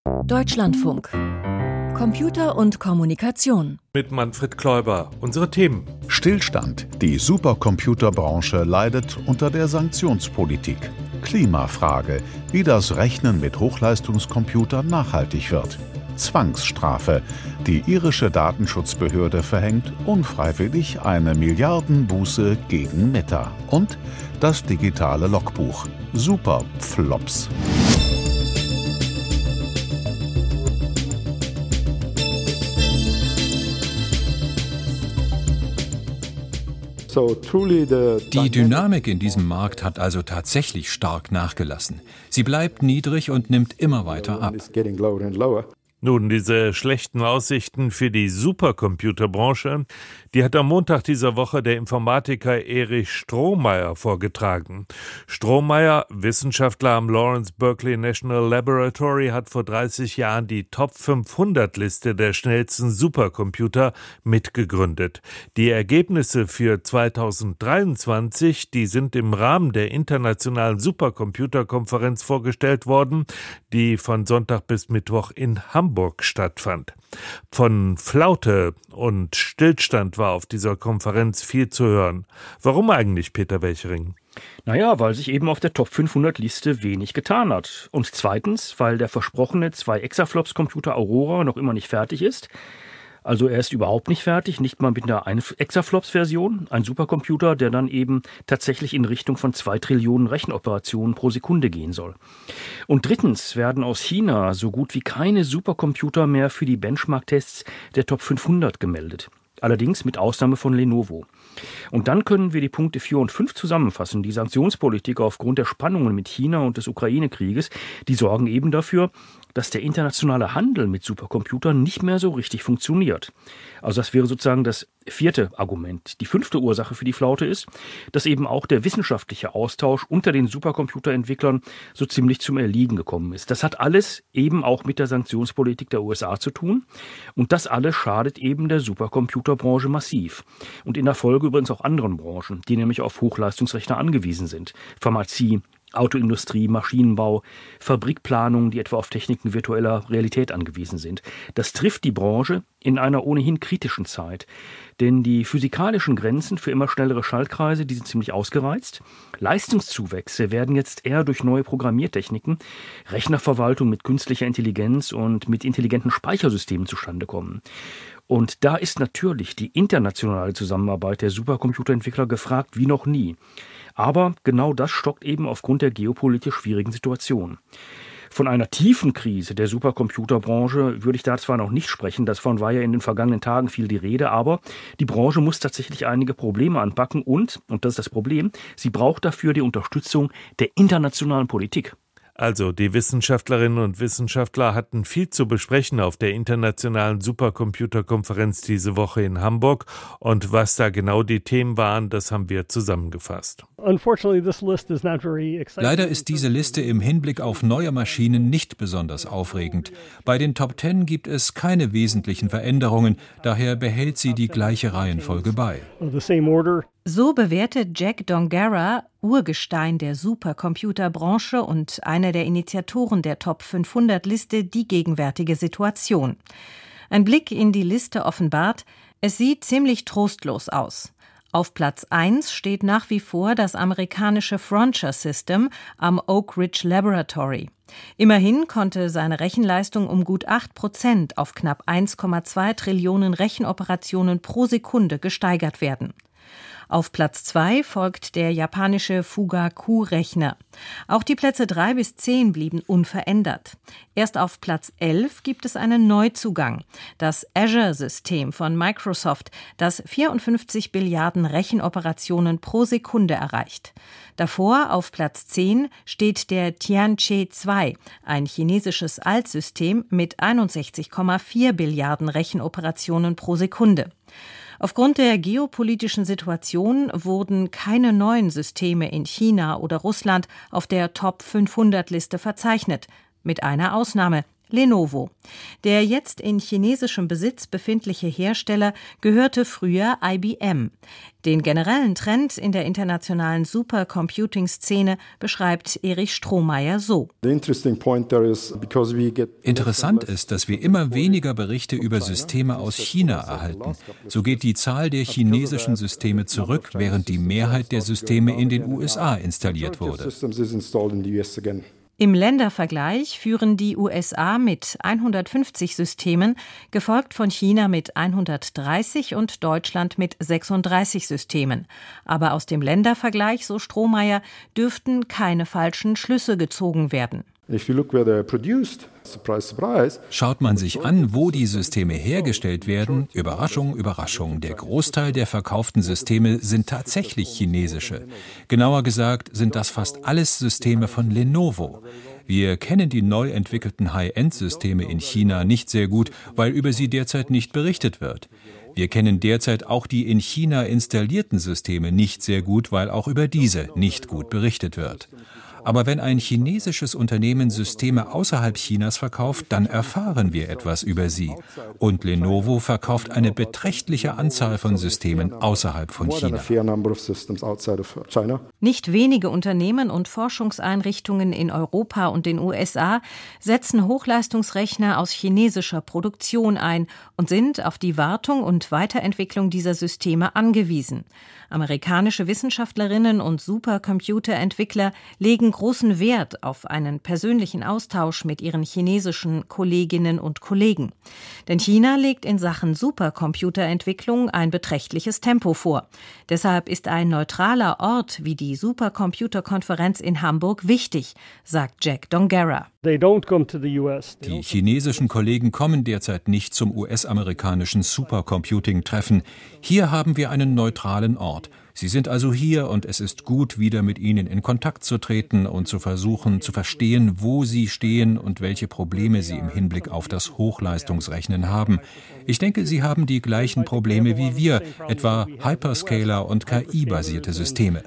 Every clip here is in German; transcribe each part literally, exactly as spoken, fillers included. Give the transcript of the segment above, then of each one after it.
Deutschlandfunk. Computer und Kommunikation. Mit Manfred Kläuber. Unsere Themen. Stillstand. Die Supercomputerbranche leidet unter der Sanktionspolitik. Klimafrage. Wie das Rechnen mit Hochleistungscomputern nachhaltig wird. Zwangsstrafe. Die irische Datenschutzbehörde verhängt unfreiwillig eine Milliardenbuße gegen Meta. Und das digitale Logbuch. Superflops. Die Dynamik in diesem Markt hat also tatsächlich stark nachgelassen. Sie bleibt niedrig und nimmt immer weiter ab. Nun, diese schlechten Aussichten für die Supercomputerbranche, die hat am Montag dieser Woche der Informatiker Erich Strohmeier vorgetragen. Strohmeier, Wissenschaftler am Lawrence Berkeley National Laboratory, hat vor dreißig Jahren die Top fünfhundert Liste der schnellsten Supercomputer mitgegründet. Die Ergebnisse für zweitausenddreiundzwanzig, die sind im Rahmen der internationalen Supercomputerkonferenz vorgestellt worden, die von Sonntag bis Mittwoch in Hamburg stattfand. Von Flaute und Stillstand war auf dieser Konferenz viel zu hören. Warum eigentlich, Peter Welchering? Naja, weil sich eben auf der Top fünfhundert Liste wenig getan hat. Und zweitens, weil der versprochene zwei Exaflops-Computer Aurora noch immer nicht fertig ist. Also er ist überhaupt nicht fertig, nicht mal mit einer Exaflops-Version, ein Supercomputer, der dann eben tatsächlich in Richtung von zwei Trillionen Rechenoperationen pro Sekunde gehen soll. Und drittens werden aus China so gut wie keine Supercomputer mehr für die Benchmark-Tests der Top fünfhundert gemeldet. Allerdings mit Ausnahme von Lenovo. Und dann können wir die Punkte vier und fünf zusammenfassen. Die Sanktionspolitik aufgrund der Spannungen mit China und des Ukraine-Krieges, die sorgen eben dafür, dass der internationale Handel mit Supercomputern nicht mehr so richtig funktioniert. Also das wäre sozusagen das vierte Argument. Die fünfte Ursache für die Flaute ist, dass eben auch der wissenschaftliche Austausch unter den Supercomputerentwicklern so ziemlich zum Erliegen gekommen ist. Das hat alles eben auch mit der Sanktionspolitik der U S A zu tun. Und das alles schadet eben der Supercomputerbranche massiv. Und in der Folge übrigens auch anderen Branchen, die nämlich auf Hochleistungsrechner angewiesen sind. Pharmazie, Autoindustrie, Maschinenbau, Fabrikplanung, die etwa auf Techniken virtueller Realität angewiesen sind. Das trifft die Branche in einer ohnehin kritischen Zeit. Denn die physikalischen Grenzen für immer schnellere Schaltkreise, die sind ziemlich ausgereizt. Leistungszuwächse werden jetzt eher durch neue Programmiertechniken, Rechnerverwaltung mit künstlicher Intelligenz und mit intelligenten Speichersystemen zustande kommen. Und da ist natürlich die internationale Zusammenarbeit der Supercomputerentwickler gefragt wie noch nie. Aber genau das stockt eben aufgrund der geopolitisch schwierigen Situation. Von einer tiefen Krise der Supercomputerbranche würde ich da zwar noch nicht sprechen, davon war ja in den vergangenen Tagen viel die Rede, aber die Branche muss tatsächlich einige Probleme anpacken und, und das ist das Problem, sie braucht dafür die Unterstützung der internationalen Politik. Also, die Wissenschaftlerinnen und Wissenschaftler hatten viel zu besprechen auf der internationalen Supercomputerkonferenz diese Woche in Hamburg. Und was da genau die Themen waren, das haben wir zusammengefasst. Leider ist diese Liste im Hinblick auf neue Maschinen nicht besonders aufregend. Bei den Top Ten gibt es keine wesentlichen Veränderungen, daher behält sie die gleiche Reihenfolge bei. So bewertet Jack Dongarra, Urgestein der Supercomputerbranche und einer der Initiatoren der Top fünfhundert Liste, die gegenwärtige Situation. Ein Blick in die Liste offenbart, es sieht ziemlich trostlos aus. Auf Platz eins steht nach wie vor das amerikanische Frontier System am Oak Ridge Laboratory. Immerhin konnte seine Rechenleistung um gut acht Prozent auf knapp eins Komma zwei Trillionen Rechenoperationen pro Sekunde gesteigert werden. Auf Platz zwei folgt der japanische Fugaku-Rechner. Auch die Plätze drei bis zehn blieben unverändert. Erst auf Platz elf gibt es einen Neuzugang, das Azure-System von Microsoft, das vierundfünfzig Billiarden Rechenoperationen pro Sekunde erreicht. Davor auf Platz zehn steht der Tianqi zwei, ein chinesisches Altsystem mit einundsechzig Komma vier Billiarden Rechenoperationen pro Sekunde. Aufgrund der geopolitischen Situation wurden keine neuen Systeme in China oder Russland auf der Top fünfhundert Liste verzeichnet, mit einer Ausnahme, Lenovo. Der jetzt in chinesischem Besitz befindliche Hersteller gehörte früher I B M. Den generellen Trend in der internationalen Supercomputing-Szene beschreibt Erich Strohmeier so. Interessant ist, dass wir immer weniger Berichte über Systeme aus China erhalten. So geht die Zahl der chinesischen Systeme zurück, während die Mehrheit der Systeme in den U S A installiert wurde. Im Ländervergleich führen die U S A mit hundertfünfzig Systemen, gefolgt von China mit hundertdreißig und Deutschland mit sechsunddreißig Systemen. Aber aus dem Ländervergleich, so Strohmeier, dürften keine falschen Schlüsse gezogen werden. Schaut man sich an, wo die Systeme hergestellt werden, Überraschung, Überraschung, der Großteil der verkauften Systeme sind tatsächlich chinesische. Genauer gesagt sind das fast alles Systeme von Lenovo. Wir kennen die neu entwickelten High-End-Systeme in China nicht sehr gut, weil über sie derzeit nicht berichtet wird. Wir kennen derzeit auch die in China installierten Systeme nicht sehr gut, weil auch über diese nicht gut berichtet wird. Aber wenn ein chinesisches Unternehmen Systeme außerhalb Chinas verkauft, dann erfahren wir etwas über sie. Und Lenovo verkauft eine beträchtliche Anzahl von Systemen außerhalb von China. Nicht wenige Unternehmen und Forschungseinrichtungen in Europa und den U S A setzen Hochleistungsrechner aus chinesischer Produktion ein und sind auf die Wartung und Weiterentwicklung dieser Systeme angewiesen. Amerikanische Wissenschaftlerinnen und Supercomputerentwickler legen großen Wert auf einen persönlichen Austausch mit ihren chinesischen Kolleginnen und Kollegen. Denn China legt in Sachen Supercomputerentwicklung ein beträchtliches Tempo vor. Deshalb ist ein neutraler Ort wie die Supercomputerkonferenz in Hamburg wichtig, sagt Jack Dongarra. Die chinesischen Kollegen kommen derzeit nicht zum U S-amerikanischen Supercomputing-Treffen. Hier haben wir einen neutralen Ort. Sie sind also hier und es ist gut, wieder mit ihnen in Kontakt zu treten und zu versuchen, zu verstehen, wo sie stehen und welche Probleme sie im Hinblick auf das Hochleistungsrechnen haben. Ich denke, sie haben die gleichen Probleme wie wir, etwa Hyperscaler und K I-basierte Systeme.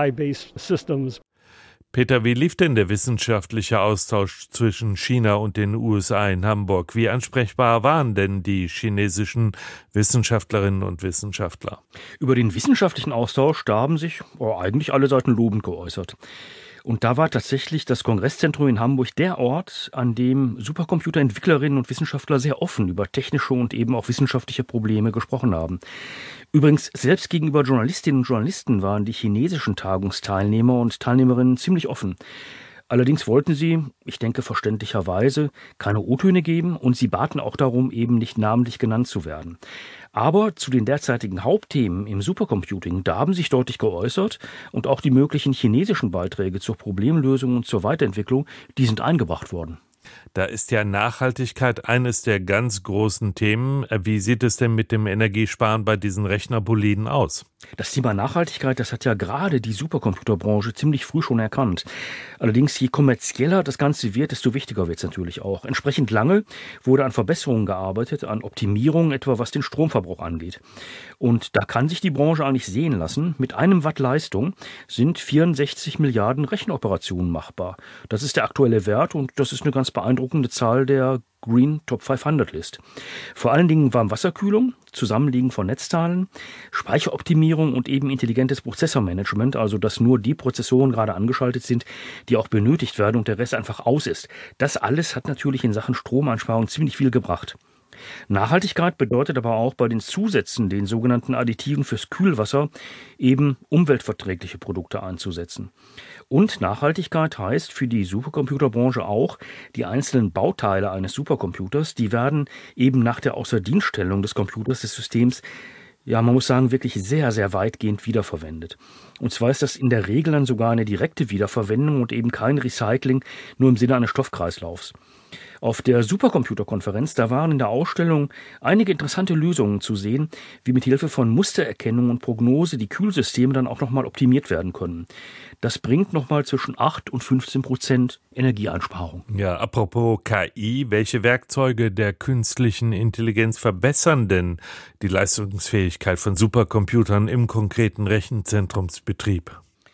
Peter, wie lief denn der wissenschaftliche Austausch zwischen China und den U S A in Hamburg? Wie ansprechbar waren denn die chinesischen Wissenschaftlerinnen und Wissenschaftler? Über den wissenschaftlichen Austausch, da haben sich oh, eigentlich alle Seiten lobend geäußert. Und da war tatsächlich das Kongresszentrum in Hamburg der Ort, an dem Supercomputerentwicklerinnen und Wissenschaftler sehr offen über technische und eben auch wissenschaftliche Probleme gesprochen haben. Übrigens, selbst gegenüber Journalistinnen und Journalisten waren die chinesischen Tagungsteilnehmer und Teilnehmerinnen ziemlich offen. Allerdings wollten sie, ich denke verständlicherweise, keine O-Töne geben und sie baten auch darum, eben nicht namentlich genannt zu werden. Aber zu den derzeitigen Hauptthemen im Supercomputing, da haben sich deutlich geäußert und auch die möglichen chinesischen Beiträge zur Problemlösung und zur Weiterentwicklung, die sind eingebracht worden. Da ist ja Nachhaltigkeit eines der ganz großen Themen. Wie sieht es denn mit dem Energiesparen bei diesen Rechnerboliden aus? Das Thema Nachhaltigkeit, das hat ja gerade die Supercomputerbranche ziemlich früh schon erkannt. Allerdings, je kommerzieller das Ganze wird, desto wichtiger wird es natürlich auch. Entsprechend lange wurde an Verbesserungen gearbeitet, an Optimierungen, etwa was den Stromverbrauch angeht. Und da kann sich die Branche eigentlich sehen lassen. Mit einem Watt Leistung sind vierundsechzig Milliarden Rechenoperationen machbar. Das ist der aktuelle Wert und das ist eine ganz beeindruckende Zahl der Green Top fünfhundert List. Vor allen Dingen Warmwasserkühlung, Zusammenliegen von Netzteilen, Speicheroptimierung und eben intelligentes Prozessormanagement, also dass nur die Prozessoren gerade angeschaltet sind, die auch benötigt werden und der Rest einfach aus ist. Das alles hat natürlich in Sachen Stromeinsparung ziemlich viel gebracht. Nachhaltigkeit bedeutet aber auch bei den Zusätzen, den sogenannten Additiven fürs Kühlwasser, eben umweltverträgliche Produkte einzusetzen. Und Nachhaltigkeit heißt für die Supercomputerbranche auch, die einzelnen Bauteile eines Supercomputers, die werden eben nach der Außerdienststellung des Computers, des Systems, ja, man muss sagen, wirklich sehr, sehr weitgehend wiederverwendet. Und zwar ist das in der Regel dann sogar eine direkte Wiederverwendung und eben kein Recycling, nur im Sinne eines Stoffkreislaufs. Auf der Supercomputerkonferenz, da waren in der Ausstellung einige interessante Lösungen zu sehen, wie mit Hilfe von Mustererkennung und Prognose die Kühlsysteme dann auch nochmal optimiert werden können. Das bringt nochmal zwischen acht und fünfzehn Prozent Energieeinsparung. Ja, apropos K I, welche Werkzeuge der künstlichen Intelligenz verbessern denn die Leistungsfähigkeit von Supercomputern im konkreten Rechenzentrumsbetrieb?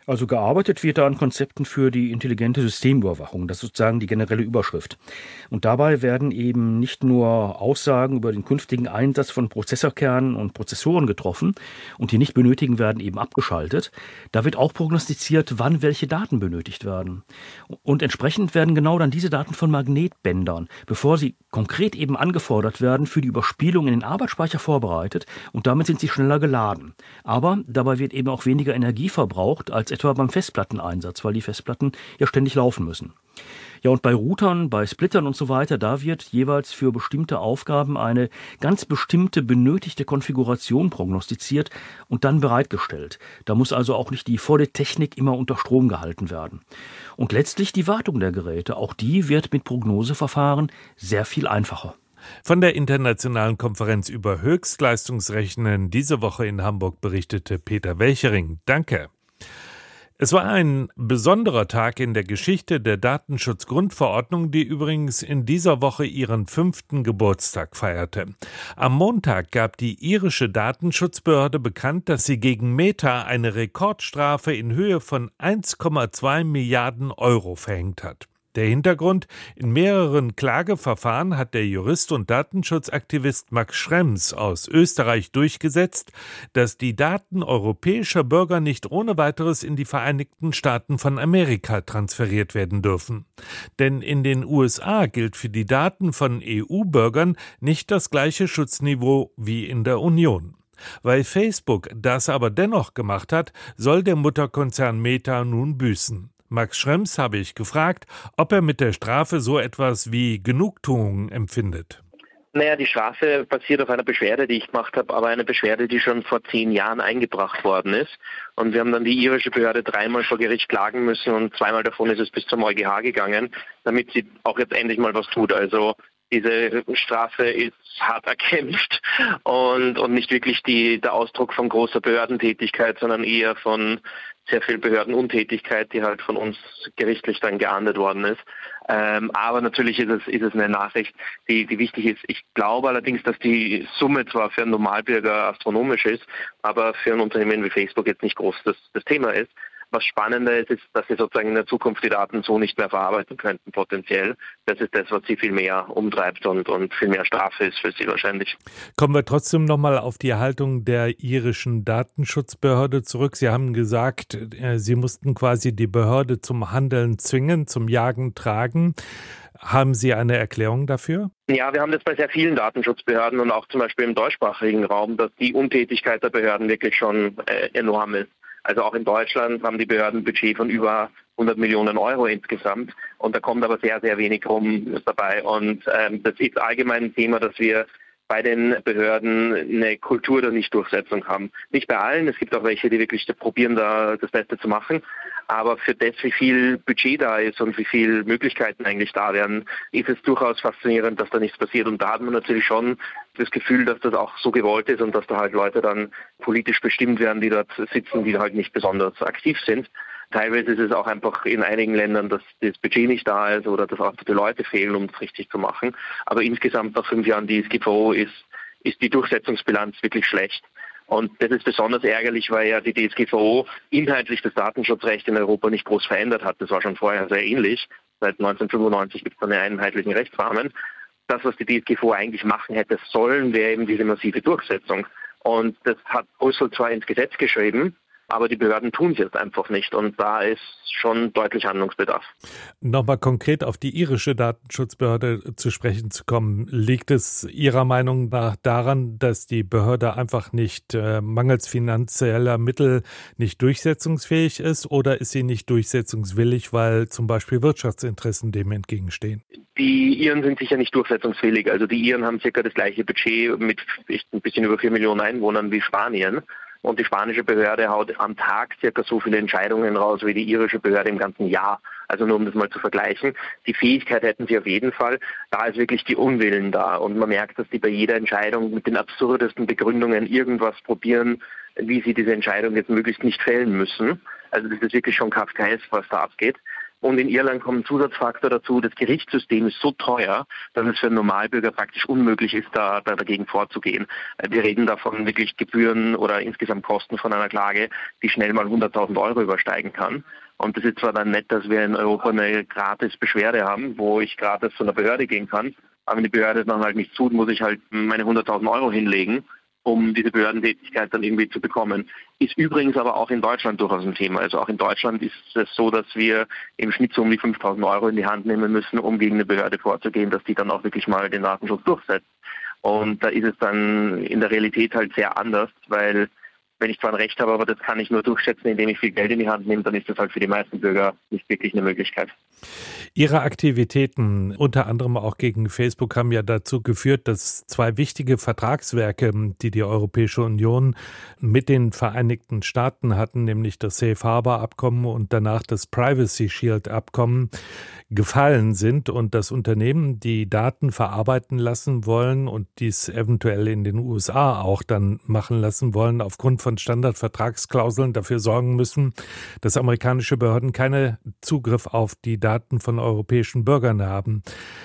Also gearbeitet wird da an Konzepten für die intelligente Systemüberwachung. Das ist sozusagen die generelle Überschrift. Und dabei werden eben nicht nur Aussagen über den künftigen Einsatz von Prozessorkernen und Prozessoren getroffen und die nicht benötigen werden eben abgeschaltet. Da wird auch prognostiziert, wann welche Daten benötigt werden. Und entsprechend werden genau dann diese Daten von Magnetbändern, bevor sie konkret eben angefordert werden, für die Überspielung in den Arbeitsspeicher vorbereitet und damit sind sie schneller geladen. Aber dabei wird eben auch weniger Energie verbraucht als etwa beim Festplatteneinsatz, weil die Festplatten ja ständig laufen müssen. Ja, und bei Routern, bei Splittern und so weiter, da wird jeweils für bestimmte Aufgaben eine ganz bestimmte benötigte Konfiguration prognostiziert und dann bereitgestellt. Da muss also auch nicht die volle Technik immer unter Strom gehalten werden. Und letztlich die Wartung der Geräte, auch die wird mit Prognoseverfahren sehr viel einfacher. Von der internationalen Konferenz über Höchstleistungsrechnen diese Woche in Hamburg berichtete Peter Welchering. Danke. Es war ein besonderer Tag in der Geschichte der Datenschutzgrundverordnung, die übrigens in dieser Woche ihren fünften Geburtstag feierte. Am Montag gab die irische Datenschutzbehörde bekannt, dass sie gegen Meta eine Rekordstrafe in Höhe von eins Komma zwei Milliarden Euro verhängt hat. Der Hintergrund: In mehreren Klageverfahren hat der Jurist und Datenschutzaktivist Max Schrems aus Österreich durchgesetzt, dass die Daten europäischer Bürger nicht ohne weiteres in die Vereinigten Staaten von Amerika transferiert werden dürfen. Denn in den U S A gilt für die Daten von E U-Bürgern nicht das gleiche Schutzniveau wie in der Union. Weil Facebook das aber dennoch gemacht hat, soll der Mutterkonzern Meta nun büßen. Max Schrems habe ich gefragt, ob er mit der Strafe so etwas wie Genugtuung empfindet. Naja, die Strafe basiert auf einer Beschwerde, die ich gemacht habe, aber eine Beschwerde, die schon vor zehn Jahren eingebracht worden ist. Und wir haben dann die irische Behörde dreimal vor Gericht klagen müssen und zweimal davon ist es bis zum EuGH gegangen, damit sie auch jetzt endlich mal was tut. Also diese Strafe ist hart erkämpft und, und nicht wirklich die, der Ausdruck von großer Behördentätigkeit, sondern eher von sehr viel Behördenuntätigkeit, die halt von uns gerichtlich dann geahndet worden ist. Ähm, aber natürlich ist es, ist es eine Nachricht, die, die wichtig ist. Ich glaube allerdings, dass die Summe zwar für einen Normalbürger astronomisch ist, aber für ein Unternehmen wie Facebook jetzt nicht groß das, das Thema ist. Was spannender ist, ist, dass sie sozusagen in der Zukunft die Daten so nicht mehr verarbeiten könnten, potenziell. Das ist das, was sie viel mehr umtreibt und, und viel mehr Strafe ist für sie wahrscheinlich. Kommen wir trotzdem nochmal auf die Haltung der irischen Datenschutzbehörde zurück. Sie haben gesagt, Sie mussten quasi die Behörde zum Handeln zwingen, zum Jagen tragen. Haben Sie eine Erklärung dafür? Ja, wir haben das bei sehr vielen Datenschutzbehörden und auch zum Beispiel im deutschsprachigen Raum, dass die Untätigkeit der Behörden wirklich schon äh, enorm ist. Also auch in Deutschland haben die Behörden ein Budget von über hundert Millionen Euro insgesamt und da kommt aber sehr, sehr wenig rum dabei. Und ähm, das ist allgemein ein Thema, dass wir bei den Behörden eine Kultur der Nichtdurchsetzung haben. Nicht bei allen, es gibt auch welche, die wirklich probieren, da das Beste zu machen. Aber für das, wie viel Budget da ist und wie viele Möglichkeiten eigentlich da wären, ist es durchaus faszinierend, dass da nichts passiert. Und da hat man natürlich schon das Gefühl, dass das auch so gewollt ist und dass da halt Leute dann politisch bestimmt werden, die dort sitzen, die halt nicht besonders aktiv sind. Teilweise ist es auch einfach in einigen Ländern, dass das Budget nicht da ist oder dass auch die Leute fehlen, um es richtig zu machen. Aber insgesamt nach fünf Jahren D S G V O ist, ist die Durchsetzungsbilanz wirklich schlecht. Und das ist besonders ärgerlich, weil ja die D S G V O inhaltlich das Datenschutzrecht in Europa nicht groß verändert hat. Das war schon vorher sehr ähnlich. Seit neunzehnhundertfünfundneunzig gibt es einen einheitlichen Rechtsrahmen. Das, was die D S G V O eigentlich machen hätte sollen, wäre eben diese massive Durchsetzung. Und das hat Brüssel zwar ins Gesetz geschrieben, aber die Behörden tun es jetzt einfach nicht und da ist schon deutlich Handlungsbedarf. Nochmal konkret auf die irische Datenschutzbehörde zu sprechen zu kommen. Liegt es Ihrer Meinung nach daran, dass die Behörde einfach nicht äh, mangels finanzieller Mittel nicht durchsetzungsfähig ist oder ist sie nicht durchsetzungswillig, weil zum Beispiel Wirtschaftsinteressen dem entgegenstehen? Die Iren sind sicher nicht durchsetzungsfähig. Also die Iren haben circa das gleiche Budget mit ein bisschen über vier Millionen Einwohnern wie Spanien. Und die spanische Behörde haut am Tag circa so viele Entscheidungen raus wie die irische Behörde im ganzen Jahr. Also nur um das mal zu vergleichen. Die Fähigkeit hätten sie auf jeden Fall. Da ist wirklich die Unwillen da. Und man merkt, dass die bei jeder Entscheidung mit den absurdesten Begründungen irgendwas probieren, wie sie diese Entscheidung jetzt möglichst nicht fällen müssen. Also das ist wirklich schon kafkaesk, was da abgeht. Und in Irland kommt ein Zusatzfaktor dazu, das Gerichtssystem ist so teuer, dass es für einen Normalbürger praktisch unmöglich ist, da, da dagegen vorzugehen. Wir reden davon wirklich Gebühren oder insgesamt Kosten von einer Klage, die schnell mal hunderttausend Euro übersteigen kann. Und das ist zwar dann nett, dass wir in Europa eine gratis Beschwerde haben, wo ich gratis zu einer Behörde gehen kann, aber wenn die Behörde dann halt nichts tut, muss ich halt meine hunderttausend Euro hinlegen, um diese Behördentätigkeit dann irgendwie zu bekommen. Ist übrigens aber auch in Deutschland durchaus ein Thema. Also auch in Deutschland ist es so, dass wir im Schnitt so um die fünftausend Euro in die Hand nehmen müssen, um gegen eine Behörde vorzugehen, dass die dann auch wirklich mal den Datenschutz durchsetzt. Und da ist es dann in der Realität halt sehr anders, weil wenn ich zwar ein Recht habe, aber das kann ich nur durchsetzen, indem ich viel Geld in die Hand nehme, dann ist das halt für die meisten Bürger nicht wirklich eine Möglichkeit. Ihre Aktivitäten, unter anderem auch gegen Facebook, haben ja dazu geführt, dass zwei wichtige Vertragswerke, die die Europäische Union mit den Vereinigten Staaten hatten, nämlich das Safe Harbor Abkommen und danach das Privacy Shield Abkommen, gefallen sind und dass Unternehmen, die Daten verarbeiten lassen wollen und dies eventuell in den U S A auch dann machen lassen wollen, aufgrund von Standardvertragsklauseln dafür sorgen müssen, dass amerikanische Behörden keinen Zugriff auf die Daten von europäischen Bürgern haben.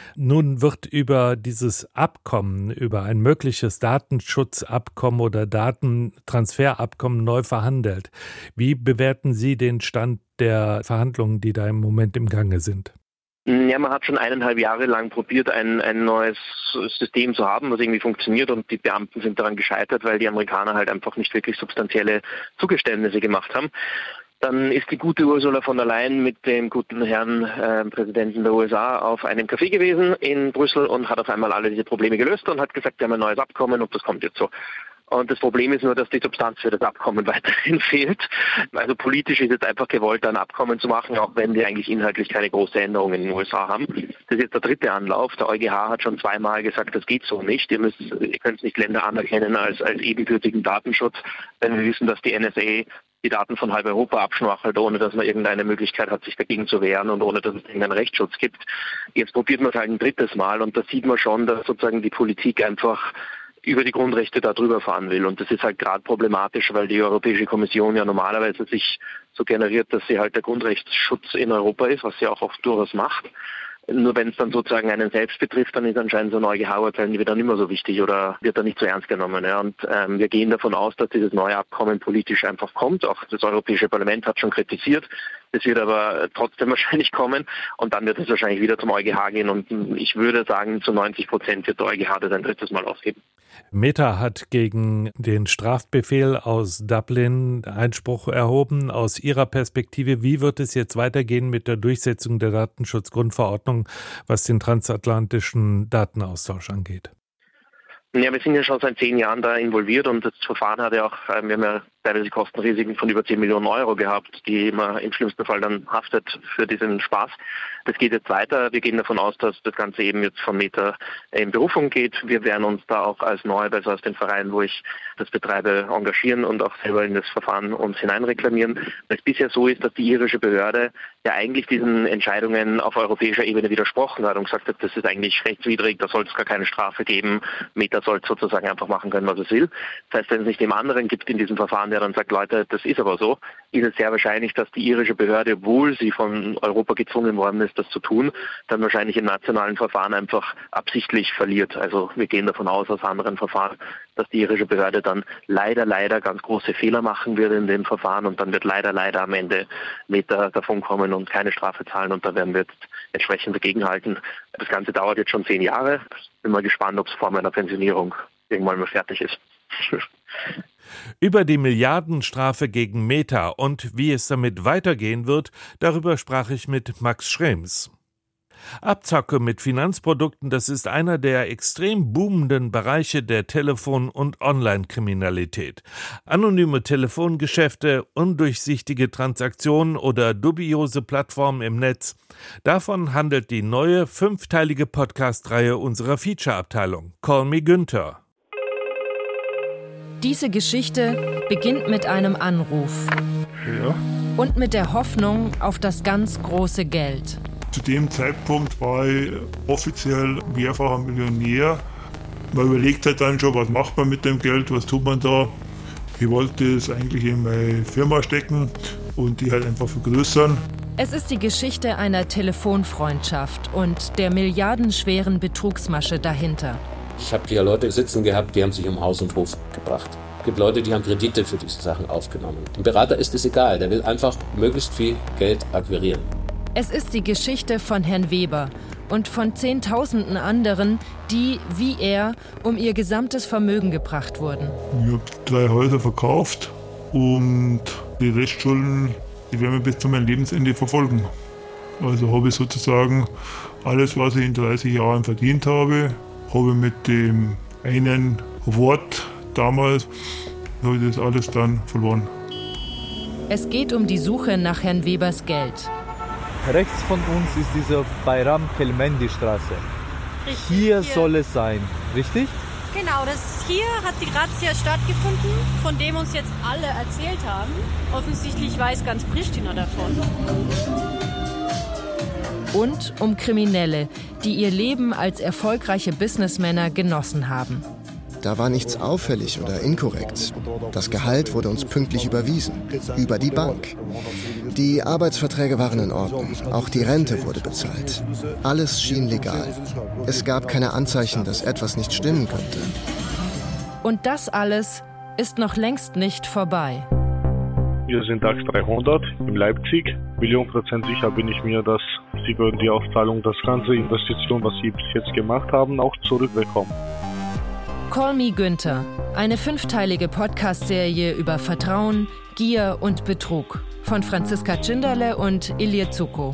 Nun wird über dieses Abkommen, über ein mögliches Datenschutzabkommen oder Datentransferabkommen neu verhandelt. Wie bewerten Sie den Stand der Verhandlungen, die da im Moment im Gange sind? Ja, man hat schon eineinhalb Jahre lang probiert, ein, ein neues System zu haben, was irgendwie funktioniert, und die Beamten sind daran gescheitert, weil die Amerikaner halt einfach nicht wirklich substanzielle Zugeständnisse gemacht haben. Dann ist die gute Ursula von der Leyen mit dem guten Herrn äh, Präsidenten der U S A auf einem Café gewesen in Brüssel und hat auf einmal alle diese Probleme gelöst und hat gesagt, wir haben ein neues Abkommen und das kommt jetzt so. Und das Problem ist nur, dass die Substanz für das Abkommen weiterhin fehlt. Also politisch ist jetzt einfach gewollt, ein Abkommen zu machen, auch wenn wir eigentlich inhaltlich keine große Änderungen in den U S A haben. Das ist jetzt der dritte Anlauf. Der EuGH hat schon zweimal gesagt, das geht so nicht. Ihr müsst, ihr könnt nicht Länder anerkennen als, als ebenbürtigen Datenschutz, wenn wir wissen, dass die N S A die Daten von halb Europa abschmachelt, ohne dass man irgendeine Möglichkeit hat, sich dagegen zu wehren und ohne dass es irgendeinen Rechtsschutz gibt. Jetzt probiert man es halt ein drittes Mal und da sieht man schon, dass sozusagen die Politik einfach über die Grundrechte da drüber fahren will. Und das ist halt gerade problematisch, weil die Europäische Kommission ja normalerweise sich so generiert, dass sie halt der Grundrechtsschutz in Europa ist, was sie auch oft durchaus macht. Nur wenn es dann sozusagen einen selbst betrifft, dann ist anscheinend so ein EuGH-Urteil wieder nicht mehr so wichtig oder wird dann nicht so ernst genommen. Ja. Und ähm, wir gehen davon aus, dass dieses neue Abkommen politisch einfach kommt. Auch das Europäische Parlament hat schon kritisiert. Es wird aber trotzdem wahrscheinlich kommen und dann wird es wahrscheinlich wieder zum EuGH gehen. Und ich würde sagen, zu neunzig Prozent wird der EuGH das ein drittes Mal aufheben. Meta hat gegen den Strafbefehl aus Dublin Einspruch erhoben. Aus Ihrer Perspektive, wie wird es jetzt weitergehen mit der Durchsetzung der Datenschutzgrundverordnung, was den transatlantischen Datenaustausch angeht? Ja, wir sind ja schon seit zehn Jahren da involviert und das Verfahren hat ja auch, wir haben ja teilweise Kostenrisiken von über zehn Millionen Euro gehabt, die man im schlimmsten Fall dann haftet für diesen Spaß. Das geht jetzt weiter. Wir gehen davon aus, dass das Ganze eben jetzt von Meta in Berufung geht. Wir werden uns da auch als neu, also aus den Vereinen, wo ich das betreibe, engagieren und auch selber in das Verfahren uns hineinreklamieren. Weil es bisher so ist, dass die irische Behörde ja eigentlich diesen Entscheidungen auf europäischer Ebene widersprochen hat und gesagt hat, das ist eigentlich rechtswidrig, da soll es gar keine Strafe geben. Meta soll sozusagen einfach machen können, was es will. Das heißt, wenn es nicht dem anderen gibt in diesem Verfahren, der dann sagt, Leute, das ist aber so, ist es sehr wahrscheinlich, dass die irische Behörde, obwohl sie von Europa gezwungen worden ist, das zu tun, dann wahrscheinlich im nationalen Verfahren einfach absichtlich verliert. Also wir gehen davon aus, aus anderen Verfahren, dass die irische Behörde dann leider, leider ganz große Fehler machen wird in dem Verfahren und dann wird leider, leider am Ende Meta davonkommen und keine Strafe zahlen und da werden wir jetzt entsprechend dagegenhalten. Das Ganze dauert jetzt schon zehn Jahre. Bin mal gespannt, ob es vor meiner Pensionierung irgendwann mal fertig ist. Über die Milliardenstrafe gegen Meta und wie es damit weitergehen wird, darüber sprach ich mit Max Schrems. Abzocke mit Finanzprodukten, das ist einer der extrem boomenden Bereiche der Telefon- und Online-Kriminalität. Anonyme Telefongeschäfte, undurchsichtige Transaktionen oder dubiose Plattformen im Netz. Davon handelt die neue fünfteilige Podcast-Reihe unserer Feature-Abteilung. Call me Günther. Diese Geschichte beginnt mit einem Anruf. Ja. Und mit der Hoffnung auf das ganz große Geld. Zu dem Zeitpunkt war ich offiziell mehrfacher Millionär. Man überlegt halt dann schon, was macht man mit dem Geld, was tut man da. Ich wollte es eigentlich in meine Firma stecken und die halt einfach vergrößern. Es ist die Geschichte einer Telefonfreundschaft und der milliardenschweren Betrugsmasche dahinter. Ich habe hier Leute sitzen gehabt, die haben sich um Haus und Hof gebracht. Es gibt Leute, die haben Kredite für diese Sachen aufgenommen. Dem Berater ist es egal, der will einfach möglichst viel Geld akquirieren. Es ist die Geschichte von Herrn Weber und von Zehntausenden anderen, die, wie er, um ihr gesamtes Vermögen gebracht wurden. Ich habe drei Häuser verkauft und die Restschulden, die werden mich bis zu meinem Lebensende verfolgen. Also habe ich sozusagen alles, was ich in dreißig Jahren verdient habe, habe ich mit dem einen Wort damals, habe ich das alles dann verloren. Es geht um die Suche nach Herrn Webers Geld. Rechts von uns ist diese Bayram Kelmendi-Straße. Richtig, hier, hier soll es sein, richtig? Genau, das hier hat die Razzia stattgefunden, von dem uns jetzt alle erzählt haben. Offensichtlich weiß ganz Pristina davon. Und um Kriminelle, die ihr Leben als erfolgreiche Businessmänner genossen haben. Da war nichts auffällig oder inkorrekt. Das Gehalt wurde uns pünktlich überwiesen, über die Bank. Die Arbeitsverträge waren in Ordnung, auch die Rente wurde bezahlt. Alles schien legal. Es gab keine Anzeichen, dass etwas nicht stimmen könnte. Und das alles ist noch längst nicht vorbei. Wir sind DAX dreihundert in Leipzig. Million Prozent sicher bin ich mir, dass Sie würden die Auszahlung, das ganze Investition, was Sie bis jetzt gemacht haben, auch zurückbekommen. Call Me Günther, eine fünfteilige Podcast-Serie über Vertrauen, Gier und Betrug von Franziska Tschinderle und Ilje Zuko.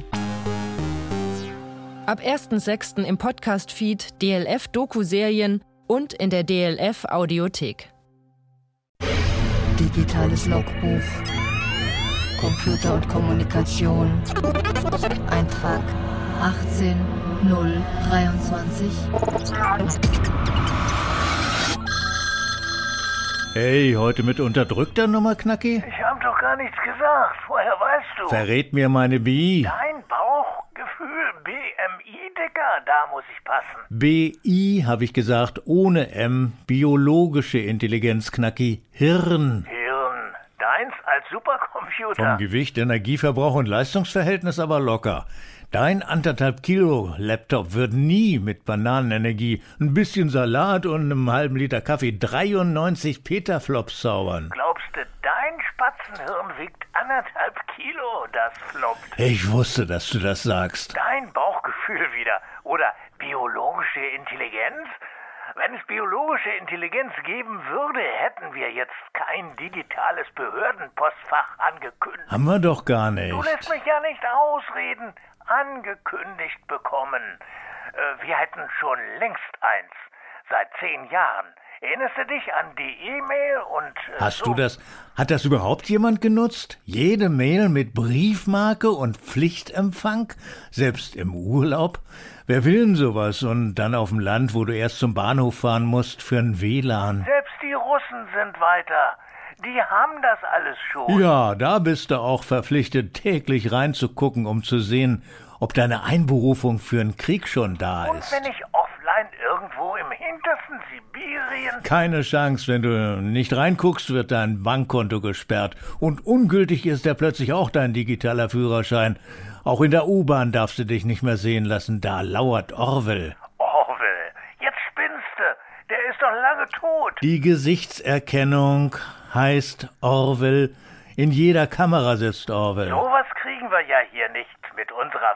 Ab ersten sechsten im Podcast-Feed D L F-Doku-Serien und in der D L F-Audiothek. Digitales Logbuch, Computer und Kommunikation, Eintrag achtzehn null dreiundzwanzig. Hey, heute mit unterdrückter Nummer, Knacki? Ich hab doch gar nichts gesagt. Woher weißt du? Verrät mir meine B I. Dein Bauchgefühl, B M I, Dicker, da muss ich passen. B I, habe ich gesagt, ohne M. Biologische Intelligenz, Knacki. Hirn. Hirn. Deins als Supercomputer. Vom Gewicht, Energieverbrauch und Leistungsverhältnis aber locker. Dein anderthalb Kilo Laptop wird nie mit Bananenenergie, ein bisschen Salat und einem halben Liter Kaffee dreiundneunzig Petaflops zaubern. Glaubst du, dein Spatzenhirn wiegt anderthalb Kilo, das floppt? Ich wusste, dass du das sagst. Dein Bauchgefühl wieder. Oder biologische Intelligenz? Wenn es biologische Intelligenz geben würde, hätten wir jetzt kein digitales Behördenpostfach angekündigt. Haben wir doch gar nicht. Du lässt mich ja nicht ausreden. Angekündigt bekommen. Äh, wir hätten schon längst eins. Seit zehn Jahren. Erinnerst du dich an die E-Mail und... Äh, Hast so? du das... Hat das überhaupt jemand genutzt? Jede Mail mit Briefmarke und Pflichtempfang? Selbst im Urlaub? Wer will denn sowas? Und dann auf dem Land, wo du erst zum Bahnhof fahren musst für ein W L A N. Selbst die Russen sind weiter. Die haben das alles schon. Ja, da bist du auch verpflichtet, täglich reinzugucken, um zu sehen, ob deine Einberufung für einen Krieg schon da Und ist. wenn ich offline irgendwo im hintersten Sibirien... Keine Chance, wenn du nicht reinguckst, wird dein Bankkonto gesperrt. Und ungültig ist ja plötzlich auch dein digitaler Führerschein. Auch in der U-Bahn darfst du dich nicht mehr sehen lassen, da lauert Orwell. Orwell, jetzt spinnst du. Der ist doch lange tot. Die Gesichtserkennung heißt Orwell. In jeder Kamera sitzt Orwell. Sowas kriegen wir ja hier nicht mit unserer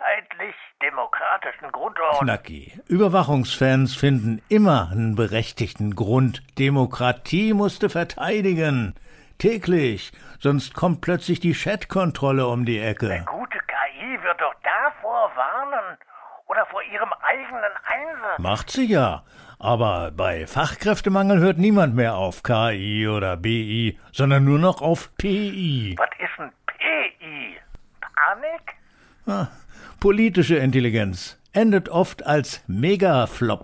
freiheitlich-demokratischen Grundordnung. Knacki. Überwachungsfans finden immer einen berechtigten Grund. Demokratie musste verteidigen. Täglich. Sonst kommt plötzlich die Chatkontrolle um die Ecke. Eine gute K I wird doch davor warnen. Oder vor ihrem eigenen Einsatz. Macht sie ja. Aber bei Fachkräftemangel hört niemand mehr auf K I oder B I, sondern nur noch auf P I. Was ist ein P I? Panik? Ah, politische Intelligenz endet oft als Megaflop.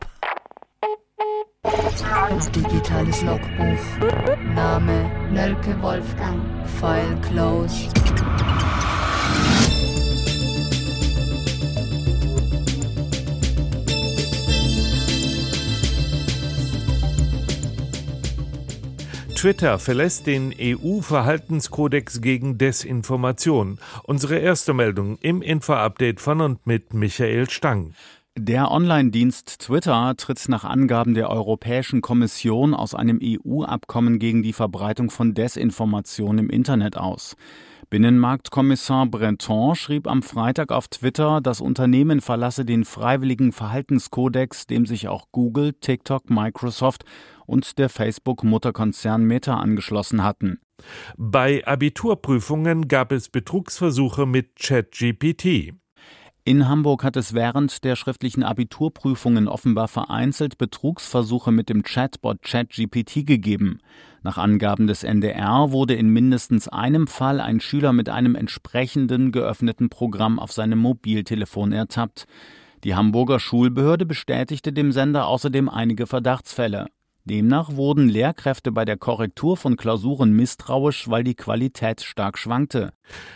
Digitales Logbuch. Name Nölke Wolfgang. File closed. Twitter verlässt den E U-Verhaltenskodex gegen Desinformation. Unsere erste Meldung im Info-Update von und mit Michael Stang. Der Online-Dienst Twitter tritt nach Angaben der Europäischen Kommission aus einem E U-Abkommen gegen die Verbreitung von Desinformation im Internet aus. Binnenmarktkommissar Breton schrieb am Freitag auf Twitter, das Unternehmen verlasse den freiwilligen Verhaltenskodex, dem sich auch Google, TikTok, Microsoft und der Facebook-Mutterkonzern Meta angeschlossen hatten. Bei Abiturprüfungen gab es Betrugsversuche mit ChatGPT. In Hamburg hat es während der schriftlichen Abiturprüfungen offenbar vereinzelt Betrugsversuche mit dem Chatbot ChatGPT gegeben. Nach Angaben des N D R wurde in mindestens einem Fall ein Schüler mit einem entsprechenden geöffneten Programm auf seinem Mobiltelefon ertappt. Die Hamburger Schulbehörde bestätigte dem Sender außerdem einige Verdachtsfälle. Demnach wurden Lehrkräfte bei der Korrektur von Klausuren misstrauisch, weil die Qualität stark schwankte.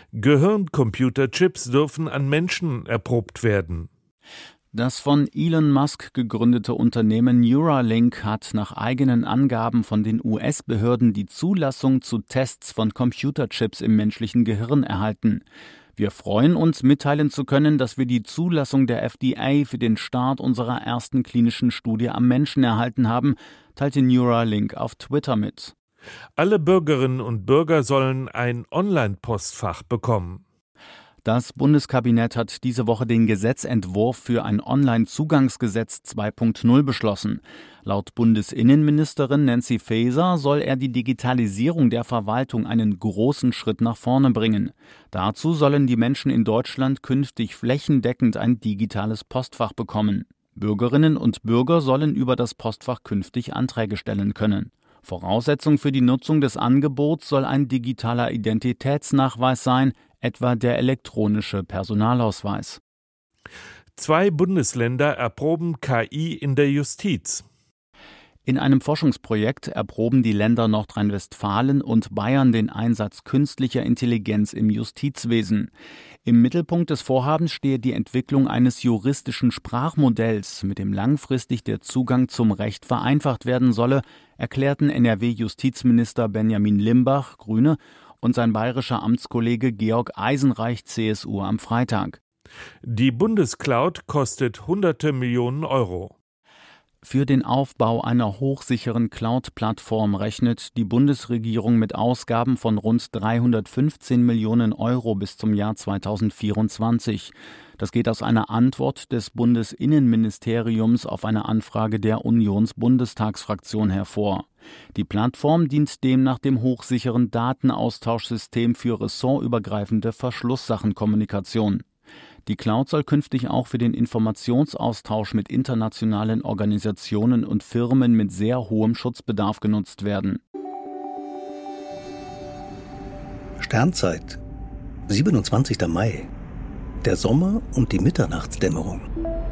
Gehirncomputerchips dürfen an Menschen erprobt werden. Das von Elon Musk gegründete Unternehmen Neuralink hat nach eigenen Angaben von den U S-Behörden die Zulassung zu Tests von Computerchips im menschlichen Gehirn erhalten. Wir freuen uns, mitteilen zu können, dass wir die Zulassung der F D A für den Start unserer ersten klinischen Studie am Menschen erhalten haben, teilte Neuralink auf Twitter mit. Alle Bürgerinnen und Bürger sollen ein Online-Postfach bekommen. Das Bundeskabinett hat diese Woche den Gesetzentwurf für ein Online-Zugangsgesetz zwei Punkt null beschlossen. Laut Bundesinnenministerin Nancy Faeser soll er die Digitalisierung der Verwaltung einen großen Schritt nach vorne bringen. Dazu sollen die Menschen in Deutschland künftig flächendeckend ein digitales Postfach bekommen. Bürgerinnen und Bürger sollen über das Postfach künftig Anträge stellen können. Voraussetzung für die Nutzung des Angebots soll ein digitaler Identitätsnachweis sein, etwa der elektronische Personalausweis. Zwei Bundesländer erproben K I in der Justiz. In einem Forschungsprojekt erproben die Länder Nordrhein-Westfalen und Bayern den Einsatz künstlicher Intelligenz im Justizwesen. Im Mittelpunkt des Vorhabens stehe die Entwicklung eines juristischen Sprachmodells, mit dem langfristig der Zugang zum Recht vereinfacht werden solle, erklärten N R W-Justizminister Benjamin Limbach, Grüne, und sein bayerischer Amtskollege Georg Eisenreich, C S U, am Freitag. Die Bundescloud kostet hunderte Millionen Euro. Für den Aufbau einer hochsicheren Cloud-Plattform rechnet die Bundesregierung mit Ausgaben von rund dreihundertfünfzehn Millionen Euro bis zum Jahr zweitausendvierundzwanzig. Das geht aus einer Antwort des Bundesinnenministeriums auf eine Anfrage der Unionsbundestagsfraktion hervor. Die Plattform dient demnach dem hochsicheren Datenaustauschsystem für ressortübergreifende Verschlusssachenkommunikation. Die Cloud soll künftig auch für den Informationsaustausch mit internationalen Organisationen und Firmen mit sehr hohem Schutzbedarf genutzt werden. Sternzeit, siebenundzwanzigster Mai. Der Sommer und die Mitternachtsdämmerung.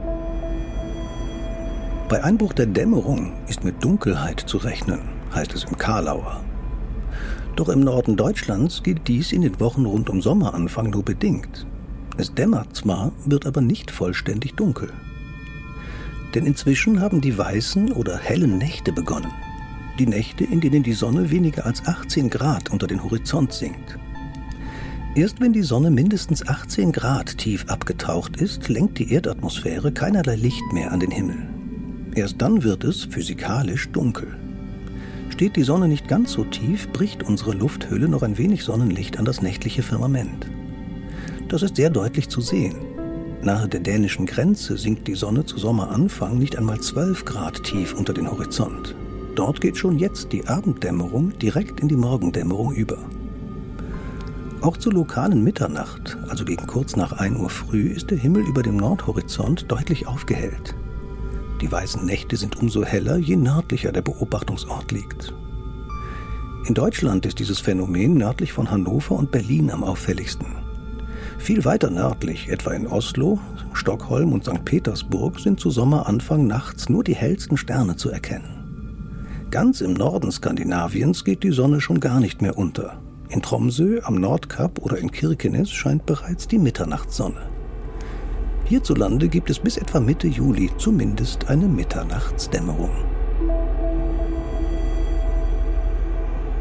Bei Einbruch der Dämmerung ist mit Dunkelheit zu rechnen, heißt es im Karlauer. Doch im Norden Deutschlands gilt dies in den Wochen rund um Sommeranfang nur bedingt. Es dämmert zwar, wird aber nicht vollständig dunkel. Denn inzwischen haben die weißen oder hellen Nächte begonnen. Die Nächte, in denen die Sonne weniger als achtzehn Grad unter den Horizont sinkt. Erst wenn die Sonne mindestens achtzehn Grad tief abgetaucht ist, lenkt die Erdatmosphäre keinerlei Licht mehr an den Himmel. Erst dann wird es physikalisch dunkel. Steht die Sonne nicht ganz so tief, bricht unsere Lufthülle noch ein wenig Sonnenlicht an das nächtliche Firmament. Das ist sehr deutlich zu sehen. Nahe der dänischen Grenze sinkt die Sonne zu Sommeranfang nicht einmal zwölf Grad tief unter den Horizont. Dort geht schon jetzt die Abenddämmerung direkt in die Morgendämmerung über. Auch zur lokalen Mitternacht, also gegen kurz nach ein Uhr früh, ist der Himmel über dem Nordhorizont deutlich aufgehellt. Die weißen Nächte sind umso heller, je nördlicher der Beobachtungsort liegt. In Deutschland ist dieses Phänomen nördlich von Hannover und Berlin am auffälligsten. Viel weiter nördlich, etwa in Oslo, Stockholm und Sankt Petersburg, sind zu Sommeranfang nachts nur die hellsten Sterne zu erkennen. Ganz im Norden Skandinaviens geht die Sonne schon gar nicht mehr unter. In Tromsø, am Nordkap oder in Kirkenes scheint bereits die Mitternachtssonne. Hierzulande gibt es bis etwa Mitte Juli zumindest eine Mitternachtsdämmerung.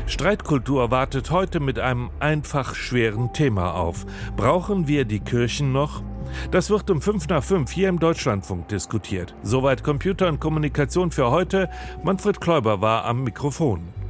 Streitkultur wartet heute mit einem einfach schweren Thema auf. Brauchen wir die Kirchen noch? Das wird um fünf nach fünf hier im Deutschlandfunk diskutiert. Soweit Computer und Kommunikation für heute. Manfred Kläuber war am Mikrofon.